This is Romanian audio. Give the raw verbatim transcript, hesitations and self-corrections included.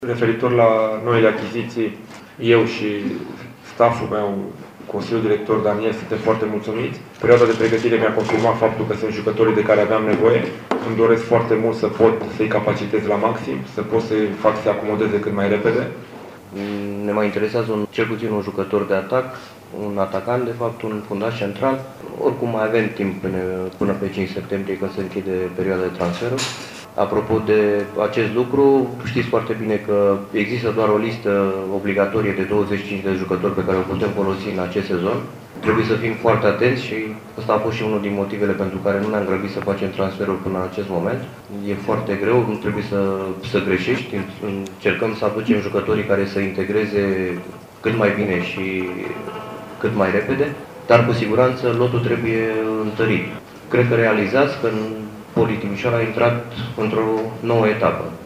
Referitor la noile achiziții, eu și stafful meu, Consiliul Director Daniel, suntem foarte mulțumiți. Perioada de pregătire mi-a confirmat faptul că sunt jucătorii de care aveam nevoie. Îmi doresc foarte mult să pot să-i capacitez la maxim, să pot să-i fac să se acomodeze cât mai repede. Ne mai interesează un, cel puțin un jucător de atac, un atacant, de fapt un fundaș central. Oricum mai avem timp până, până pe cinci septembrie, când se închide perioada de transferuri. Apropo de acest lucru, știți foarte bine că există doar o listă obligatorie de douăzeci și cinci de jucători pe care o putem folosi în acest sezon. Trebuie să fim foarte atenți și ăsta a fost și unul din motivele pentru care nu ne-am grăbit să facem transferul până în acest moment. E foarte greu, nu trebuie să, să greșești, încercăm să aducem jucătorii care să integreze cât mai bine și cât mai repede, dar cu siguranță lotul trebuie întărit. Cred că realizați că Poli Timișoara a intrat într-o nouă etapă.